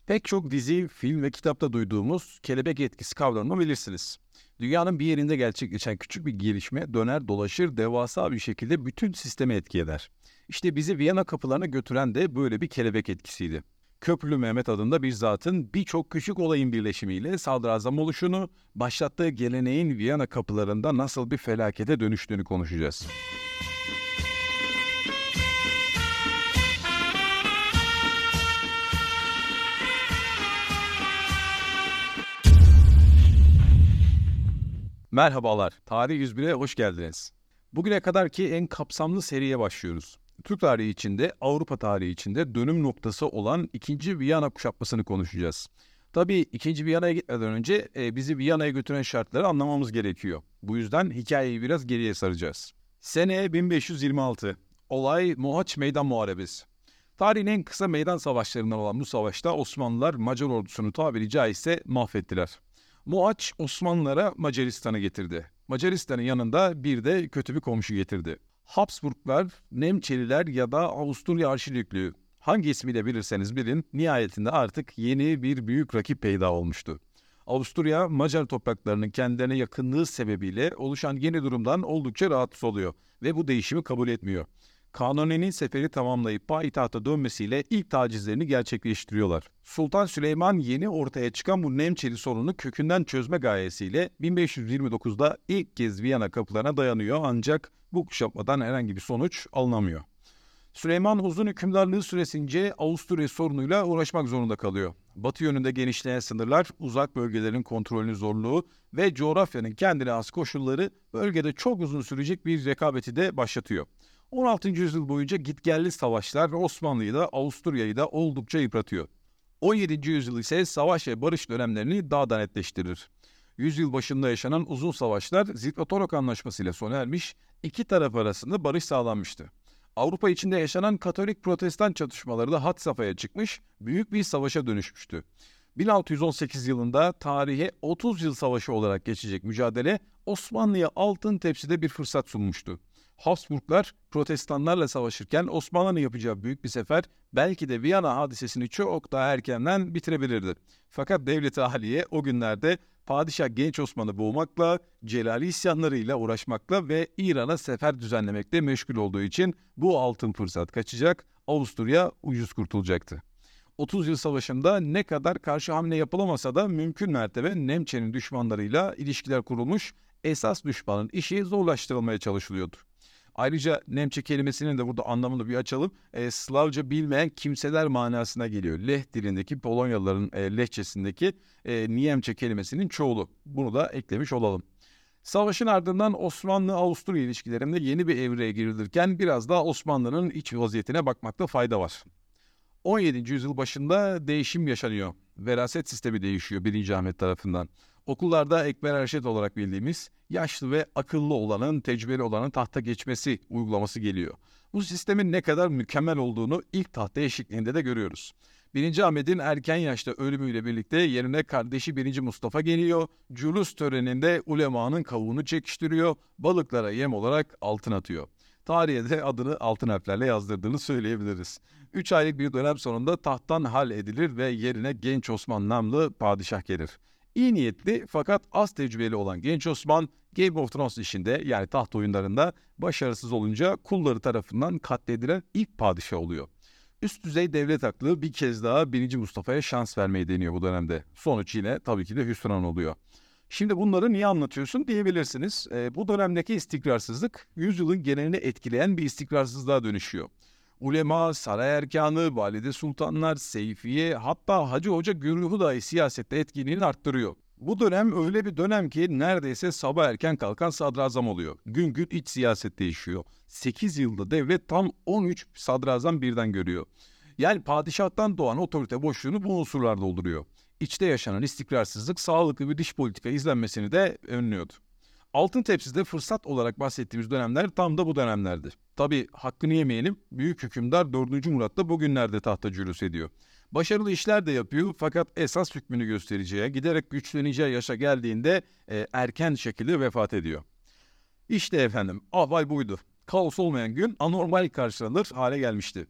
Pek çok dizi, film ve kitapta duyduğumuz kelebek etkisi kavramını bilirsiniz. Dünyanın bir yerinde gerçekleşen küçük bir gelişme döner dolaşır devasa bir şekilde bütün sistemi etki eder. İşte bizi Viyana kapılarına götüren de böyle bir kelebek etkisiydi. Köprülü Mehmet adında bir zatın birçok küçük olayın birleşimiyle sadrazam oluşunu, başlattığı geleneğin Viyana kapılarında nasıl bir felakete dönüştüğünü konuşacağız. Merhabalar, Tarih 101'e hoş geldiniz. Bugüne kadarki en kapsamlı seriye başlıyoruz. Türk tarihi içinde, Avrupa tarihi içinde dönüm noktası olan 2. Viyana kuşatmasını konuşacağız. Tabii 2. Viyana'ya gitmeden önce bizi Viyana'ya götüren şartları anlamamız gerekiyor. Bu yüzden hikayeyi biraz geriye saracağız. Sene 1526. Olay Mohaç Meydan Muharebesi. Tarihin en kısa meydan savaşlarından olan bu savaşta Osmanlılar Macar ordusunu tabiri caizse mahvettiler. Mohaç Osmanlılara Macaristan'ı getirdi. Macaristan'ın yanında bir de kötü bir komşu getirdi. Habsburglar, Nemçeliler ya da Avusturya Arşidüklüğü. Hangi ismiyle bilirseniz bilin, nihayetinde artık yeni bir büyük rakip peyda olmuştu. Avusturya, Macar topraklarının kendilerine yakınlığı sebebiyle oluşan yeni durumdan oldukça rahatsız oluyor ve bu değişimi kabul etmiyor. Kanuni'nin seferi tamamlayıp payitahta dönmesiyle ilk tacizlerini gerçekleştiriyorlar. Sultan Süleyman yeni ortaya çıkan bu Nemçeli sorunu kökünden çözme gayesiyle 1529'da ilk kez Viyana kapılarına dayanıyor ancak bu kuşatmadan herhangi bir sonuç alınamıyor. Süleyman uzun hükümdarlığı süresince Avusturya sorunuyla uğraşmak zorunda kalıyor. Batı yönünde genişleyen sınırlar, uzak bölgelerin kontrolünün zorluğu ve coğrafyanın kendine has koşulları bölgede çok uzun sürecek bir rekabeti de başlatıyor. 16. yüzyıl boyunca gitgelli savaşlar Osmanlı'yı da Avusturya'yı da oldukça yıpratıyor. 17. yüzyıl ise savaş ve barış dönemlerini daha da netleştirir. Yüzyıl başında yaşanan uzun savaşlar Zikvatorok Anlaşması ile sona ermiş, iki taraf arasında barış sağlanmıştı. Avrupa içinde yaşanan Katolik-Protestan çatışmaları da had safhaya çıkmış, büyük bir savaşa dönüşmüştü. 1618 yılında tarihe 30 yıl savaşı olarak geçecek mücadele Osmanlı'ya altın tepside bir fırsat sunmuştu. Habsburglar Protestanlarla savaşırken Osmanlı'nın yapacağı büyük bir sefer belki de Viyana hadisesini çok daha erkenden bitirebilirdi. Fakat devlet-i Aliye o günlerde Padişah Genç Osman'ı boğmakla, Celali isyanlarıyla uğraşmakla ve İran'a sefer düzenlemekle meşgul olduğu için bu altın fırsat kaçacak, Avusturya ucuz kurtulacaktı. 30 yıl savaşında ne kadar karşı hamle yapılamasa da mümkün mertebe Nemçe'nin düşmanlarıyla ilişkiler kurulmuş, esas düşmanın işi zorlaştırılmaya çalışılıyordu. Ayrıca Nemçe kelimesinin de burada anlamını bir açalım. Slavca bilmeyen kimseler manasına geliyor. Leh dilindeki Polonyalıların lehçesindeki Niemce kelimesinin çoğulu. Bunu da eklemiş olalım. Savaşın ardından Osmanlı-Avusturya ilişkilerinde yeni bir evreye girilirken biraz daha Osmanlı'nın iç vaziyetine bakmakta fayda var. 17. yüzyıl başında değişim yaşanıyor. Veraset sistemi değişiyor 1. Ahmet tarafından. Okullarda ekber erşet olarak bildiğimiz yaşlı ve akıllı olanın, tecrübeli olanın tahta geçmesi uygulaması geliyor. Bu sistemin ne kadar mükemmel olduğunu ilk tahta eşlikliğinde de görüyoruz. 1. Ahmet'in erken yaşta ölümüyle birlikte yerine kardeşi 1. Mustafa geliyor. Culus töreninde ulemanın kavuğunu çekiştiriyor, balıklara yem olarak altın atıyor. Tarihe de adını altın harflerle yazdırdığını söyleyebiliriz. 3 aylık bir dönem sonunda tahttan hal edilir ve yerine Genç Osman namlı padişah gelir. İyi niyetli fakat az tecrübeli olan Genç Osman, Game of Thrones işinde yani taht oyunlarında başarısız olunca kulları tarafından katledilen ilk padişah oluyor. Üst düzey devlet aklı bir kez daha 1. Mustafa'ya şans vermeyi deniyor bu dönemde. Sonuç yine tabii ki de hüsran oluyor. Şimdi bunları niye anlatıyorsun diyebilirsiniz. Bu dönemdeki istikrarsızlık yüzyılın genelini etkileyen bir istikrarsızlığa dönüşüyor. Ulema, saray erkanı, valide sultanlar, seyfiye hatta hacı hoca güruhu dahi siyasette etkinliğini arttırıyor. Bu dönem öyle bir dönem ki neredeyse sabah erken kalkan sadrazam oluyor. Gün gün iç siyaset değişiyor. 8 yılda devlet tam 13 sadrazam birden görüyor. Yani padişahtan doğan otorite boşluğunu bu unsurlar dolduruyor. İçte yaşanan istikrarsızlık sağlıklı bir dış politika izlenmesini de önlüyordu. Altın tepside fırsat olarak bahsettiğimiz dönemler tam da bu dönemlerdi. Tabii hakkını yemeyelim, büyük hükümdar 4. Murat da bugünlerde tahta cülüs ediyor. Başarılı işler de yapıyor fakat esas hükmünü göstereceği, giderek güçleneceği yaşa geldiğinde erken şekilde vefat ediyor. İşte efendim, ahval buydu. Kaos olmayan gün anormal karşılanır hale gelmişti.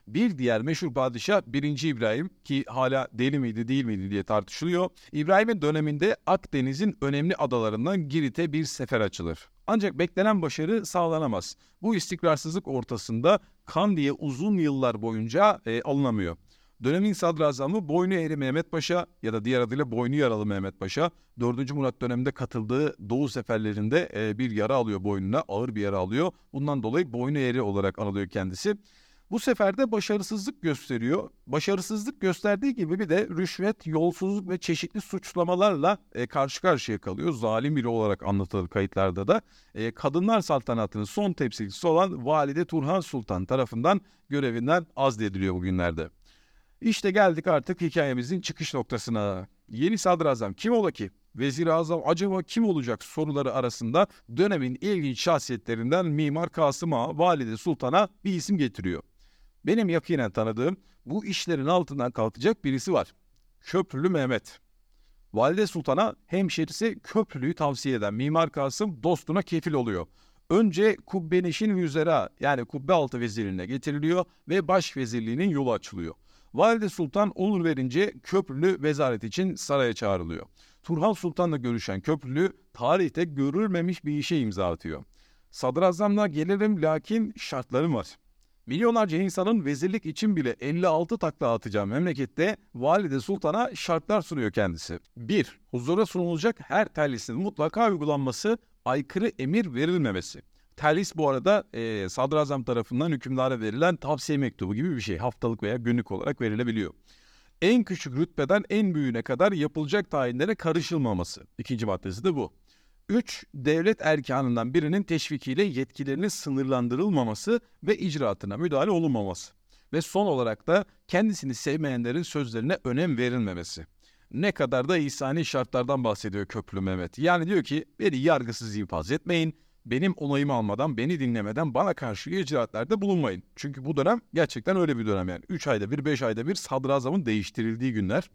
Bir diğer meşhur padişah 1. İbrahim, ki hala deli miydi değil miydi diye tartışılıyor. İbrahim'in döneminde Akdeniz'in önemli adalarından Girit'e bir sefer açılır. Ancak beklenen başarı sağlanamaz. Bu istikrarsızlık ortasında Kandiye uzun yıllar boyunca alınamıyor. Dönemin sadrazamı Boynu Eğri Mehmet Paşa ya da diğer adıyla Boynu Yaralı Mehmet Paşa, 4. Murat döneminde katıldığı Doğu seferlerinde bir yara alıyor boynuna, ağır bir yara alıyor. Bundan dolayı Boynu Eğri olarak anılıyor kendisi. Bu seferde başarısızlık gösteriyor. Başarısızlık gösterdiği gibi bir de rüşvet, yolsuzluk ve çeşitli suçlamalarla karşı karşıya kalıyor. Zalim biri olarak anlatılır kayıtlarda da. Kadınlar saltanatının son temsilcisi olan Valide Turhan Sultan tarafından görevinden azlediliyor bugünlerde. İşte geldik artık hikayemizin çıkış noktasına. Yeni sadrazam kim ola ki? Vezir-i Azam acaba kim olacak soruları arasında dönemin ilginç şahsiyetlerinden Mimar Kasım Ağa Valide Sultan'a bir isim getiriyor. Benim yakinen tanıdığım, bu işlerin altından kalkacak birisi var. Köprülü Mehmet. Valide Sultan'a hemşerisi Köprülü'yü tavsiye eden Mimar Kasım dostuna kefil oluyor. Önce Kubbeneşin Vüzera yani kubbe altı vezirliğine getiriliyor ve başvezirliğinin yolu açılıyor. Valide Sultan onur verince Köprülü vezaret için saraya çağrılıyor. Turhan Sultan'la görüşen Köprülü tarihte görülmemiş bir işe imza atıyor. Sadrazamla gelirim lakin şartlarım var. Milyonlarca insanın vezirlik için bile 56 takla atacağı memlekette Valide Sultan'a şartlar sunuyor kendisi. 1. Huzura sunulacak her terlisin mutlaka uygulanması, aykırı emir verilmemesi. Terlis bu arada sadrazam tarafından hükümdara verilen tavsiye mektubu gibi bir şey. Haftalık veya günlük olarak verilebiliyor. En küçük rütbeden en büyüğüne kadar yapılacak tayinlere karışılmaması. 2. maddesi de bu. 3. Devlet erkanından birinin teşvikiyle yetkilerinin sınırlandırılmaması ve icraatına müdahale olunmaması. Ve son olarak da kendisini sevmeyenlerin sözlerine önem verilmemesi. Ne kadar da ihsani şartlardan bahsediyor Köprülü Mehmet. Yani diyor ki beni yargısız infaz etmeyin, benim onayımı almadan, beni dinlemeden bana karşı icraatlerde bulunmayın. Çünkü bu dönem gerçekten öyle bir dönem yani. 3 ayda bir, 5 ayda bir sadrazamın değiştirildiği günler.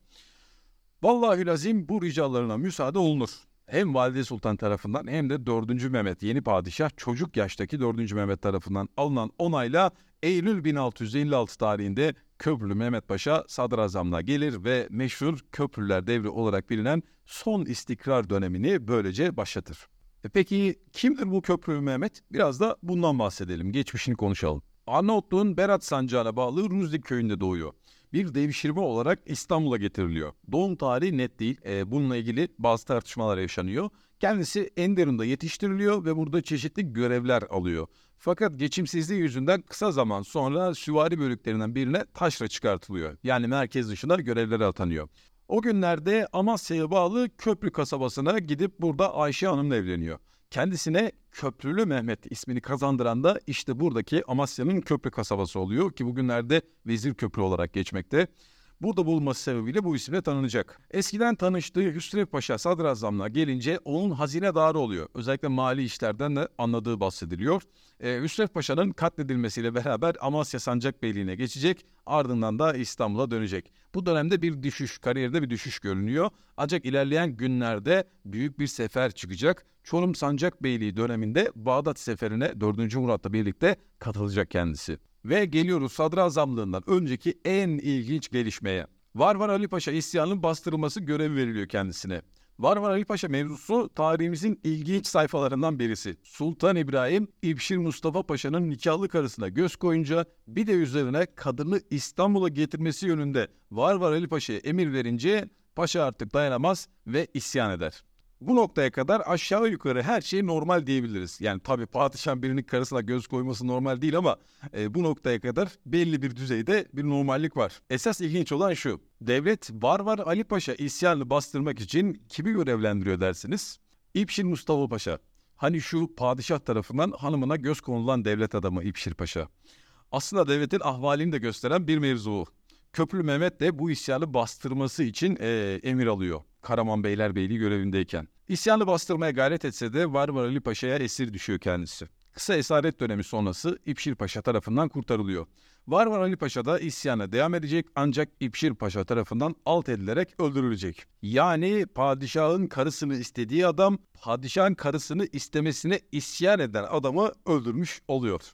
Vallahülazim bu ricalarına müsaade olunur. Hem Valide Sultan tarafından hem de 4. Mehmet yeni padişah çocuk yaştaki 4. Mehmet tarafından alınan onayla Eylül 1656 tarihinde Köprülü Mehmet Paşa sadrazamlığa gelir ve meşhur Köprüler Devri olarak bilinen son istikrar dönemini böylece başlatır. Peki kimdir bu Köprülü Mehmet? Biraz da bundan bahsedelim, geçmişini konuşalım. Arnavutluğun Berat Sancağı'na bağlı Ruzdik köyünde doğuyor. Bir devşirme olarak İstanbul'a getiriliyor. Doğum tarihi net değil. Bununla ilgili bazı tartışmalar yaşanıyor. Kendisi Enderun'da yetiştiriliyor ve burada çeşitli görevler alıyor. Fakat geçimsizliği yüzünden kısa zaman sonra süvari bölüklerinden birine taşra çıkartılıyor. Yani merkez dışına görevlere atanıyor. O günlerde Amasya'ya bağlı Köprü kasabasına gidip burada Ayşe Hanım'la evleniyor. Kendisine Köprülü Mehmet ismini kazandıran da işte buradaki Amasya'nın Köprü kasabası oluyor ki bugünlerde Vezir Köprü olarak geçmekte. Burada bulunması sebebiyle bu isimle tanınacak. Eskiden tanıştığı Hüsrev Paşa sadrazamlığa gelince onun hazinedarı oluyor. Özellikle mali işlerden de anladığı bahsediliyor. Hüsrev Paşa'nın katledilmesiyle beraber Amasya Sancakbeyliğine geçecek, ardından da İstanbul'a dönecek. Bu dönemde bir düşüş, kariyerde bir düşüş görünüyor. Ancak ilerleyen günlerde büyük bir sefer çıkacak. Çorum Sancakbeyliği döneminde Bağdat Seferi'ne 4. Murat'la birlikte katılacak kendisi. Ve geliyoruz sadrazamlığından önceki en ilginç gelişmeye. Varvar Ali Paşa isyanının bastırılması görevi veriliyor kendisine. Varvar Ali Paşa mevzusu tarihimizin ilginç sayfalarından birisi. Sultan İbrahim, İbşir Mustafa Paşa'nın nikahlı karısına göz koyunca bir de üzerine kadını İstanbul'a getirmesi yönünde Varvar Ali Paşa'ya emir verince paşa artık dayanamaz ve isyan eder. Bu noktaya kadar aşağı yukarı her şey normal diyebiliriz. Yani tabii padişahın birinin karısına göz koyması normal değil ama bu noktaya kadar belli bir düzeyde bir normallik var. Esas ilginç olan şu: devlet Varvar Ali Paşa isyanını bastırmak için kimi görevlendiriyor dersiniz? İbşir Mustafa Paşa. Hani şu padişah tarafından hanımına göz konulan devlet adamı İbşir Paşa. Aslında devletin ahvalini de gösteren bir mevzu. Köprülü Mehmet de bu isyanı bastırması için emir alıyor. Karaman Beylerbeyliği görevindeyken. İsyanı bastırmaya gayret etse de Varvar Ali Paşa'ya esir düşüyor kendisi. Kısa esaret dönemi sonrası İbşir Paşa tarafından kurtarılıyor. Varvar Ali Paşa da isyana devam edecek ancak İbşir Paşa tarafından alt edilerek öldürülecek. Yani padişahın karısını istediği adam, padişahın karısını istemesine isyan eden adamı öldürmüş oluyor.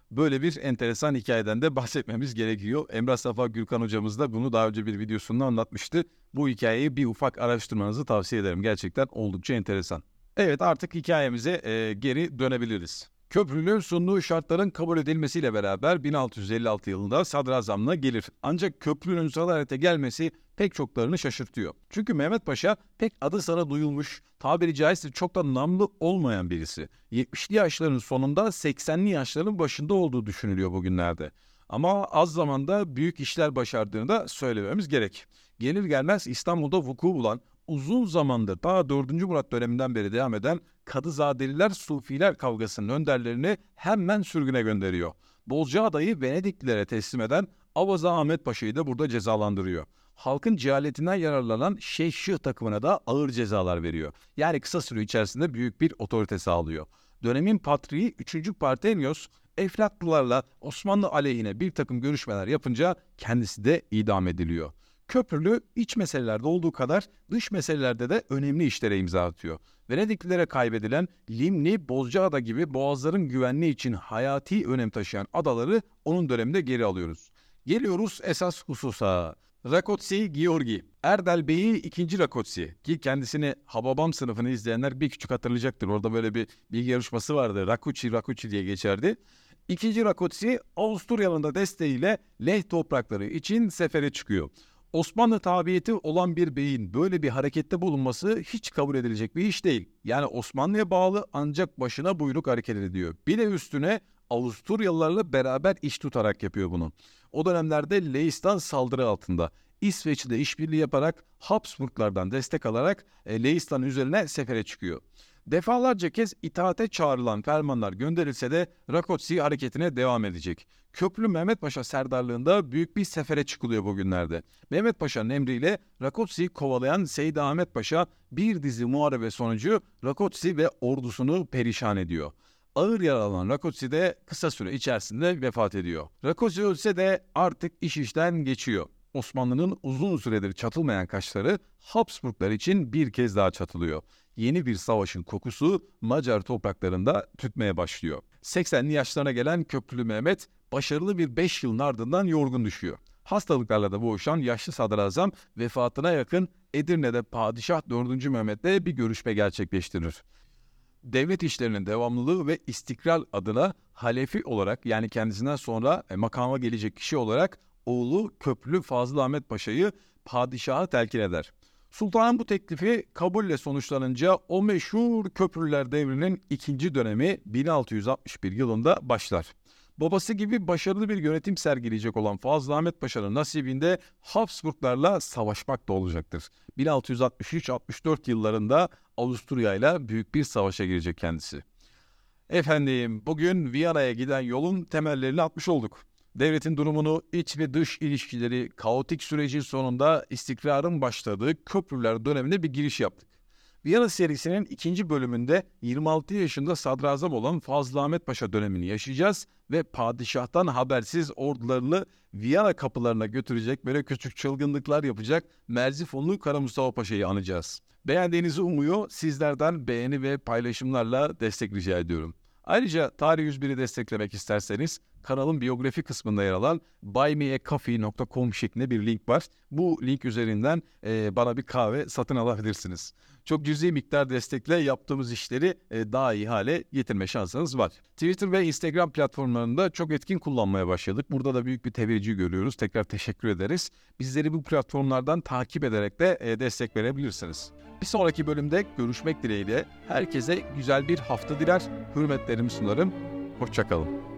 Böyle bir enteresan hikayeden de bahsetmemiz gerekiyor. Emrah Safa Gürkan hocamız da bunu daha önce bir videosunda anlatmıştı. Bu hikayeyi bir ufak araştırmanızı tavsiye ederim. Gerçekten oldukça enteresan. Evet, artık hikayemize geri dönebiliriz. Köprülü sunduğu şartların kabul edilmesiyle beraber 1656 yılında sadrazamlığa gelir. Ancak köprünün sadalete gelmesi pek çoklarını şaşırtıyor. Çünkü Mehmet Paşa pek adı sana duyulmuş, tabiri caizse çok da namlı olmayan birisi. 70'li yaşların sonunda 80'li yaşların başında olduğu düşünülüyor bugünlerde. Ama az zamanda büyük işler başardığını da söylememiz gerek. Gelir gelmez İstanbul'da vuku bulan, uzun zamandır daha 4. Murat döneminden beri devam eden Kadızadeliler Sufiler kavgasının önderlerini hemen sürgüne gönderiyor. Bozcaada'yı Venediklilere teslim eden Avaza Ahmet Paşa'yı da burada cezalandırıyor. Halkın cehaletinden yararlanan Şeyh Şıh takımına da ağır cezalar veriyor. Yani kısa süre içerisinde büyük bir otorite sağlıyor. Dönemin patriği 3. Partenios, Eflatlılarla Osmanlı aleyhine bir takım görüşmeler yapınca kendisi de idam ediliyor. Köprülü iç meselelerde olduğu kadar dış meselelerde de önemli işlere imza atıyor. Venediklilere kaybedilen Limni, Bozcaada gibi boğazların güvenliği için hayati önem taşıyan adaları onun döneminde geri alıyoruz. Geliyoruz esas hususa. Rákóczi Georgi, Erdel Bey'i 2. Rákóczi ki kendisini Hababam sınıfını izleyenler bir küçük hatırlayacaktır. Orada böyle bir bilgi yarışması vardı. Rákóczi diye geçerdi. 2. Rákóczi Avusturyalı'nın da desteğiyle Leh toprakları için sefere çıkıyor. Osmanlı tabiyeti olan bir beyin böyle bir harekette bulunması hiç kabul edilecek bir iş değil. Yani Osmanlı'ya bağlı ancak başına buyruk hareket ediyor. Bir de üstüne Avusturyalılarla beraber iş tutarak yapıyor bunu. O dönemlerde Leistan saldırı altında. İsveç'le işbirliği yaparak Habsburglardan destek alarak Leistan üzerine sefere çıkıyor. Defalarca kez itaate çağrılan fermanlar gönderilse de Rákóczi hareketine devam edecek. Köprülü Mehmet Paşa serdarlığında büyük bir sefere çıkılıyor bugünlerde. Mehmet Paşa'nın emriyle Rákóczi'yi kovalayan Seyyid Ahmet Paşa bir dizi muharebe sonucu Rákóczi ve ordusunu perişan ediyor. Ağır yaralanan Rákóczi de kısa süre içerisinde vefat ediyor. Rákóczi ölse de artık iş işten geçiyor. Osmanlı'nın uzun süredir çatılmayan kaşları Habsburglar için bir kez daha çatılıyor. Yeni bir savaşın kokusu Macar topraklarında tütmeye başlıyor. 80'li yaşlarına gelen Köprülü Mehmet başarılı bir 5 yılın ardından yorgun düşüyor. Hastalıklarla da boğuşan yaşlı sadrazam vefatına yakın Edirne'de Padişah 4. Mehmet'le bir görüşme gerçekleştirir. Devlet işlerinin devamlılığı ve istikrar adına halefi olarak yani kendisinden sonra makama gelecek kişi olarak oğlu Köprülü Fazıl Ahmet Paşa'yı padişaha telkin eder. Sultanın bu teklifi kabulle sonuçlanınca o meşhur Köprülüler devrinin 2. dönemi 1661 yılında başlar. Babası gibi başarılı bir yönetim sergileyecek olan Fazıl Ahmet Paşa'nın nasibinde Habsburglarla savaşmak da olacaktır. 1663-64 yıllarında Avusturya ile büyük bir savaşa girecek kendisi. Efendim, bugün Viyana'ya giden yolun temellerini atmış olduk. Devletin durumunu, iç ve dış ilişkileri, kaotik sürecin sonunda istikrarın başladığı Köprüler dönemine bir giriş yaptık. Viyana serisinin 2. bölümünde 26 yaşında sadrazam olan Fazıl Ahmet Paşa dönemini yaşayacağız ve padişahtan habersiz ordularını Viyana kapılarına götürecek, böyle küçük çılgınlıklar yapacak Merzifonlu Kara Mustafa Paşa'yı anacağız. Beğendiğinizi umuyor, sizlerden beğeni ve paylaşımlarla destek rica ediyorum. Ayrıca Tarih 101'i desteklemek isterseniz kanalın biyografi kısmında yer alan buymeacoffee.com şeklinde bir link var. Bu link üzerinden bana bir kahve satın alabilirsiniz. Çok cüzi miktar destekle yaptığımız işleri daha iyi hale getirme şansınız var. Twitter ve Instagram platformlarında çok etkin kullanmaya başladık. Burada da büyük bir teveccüh görüyoruz. Tekrar teşekkür ederiz. Bizleri bu platformlardan takip ederek de destek verebilirsiniz. Bir sonraki bölümde görüşmek dileğiyle herkese güzel bir hafta diler. Hürmetlerimi sunarım. Hoşça kalın.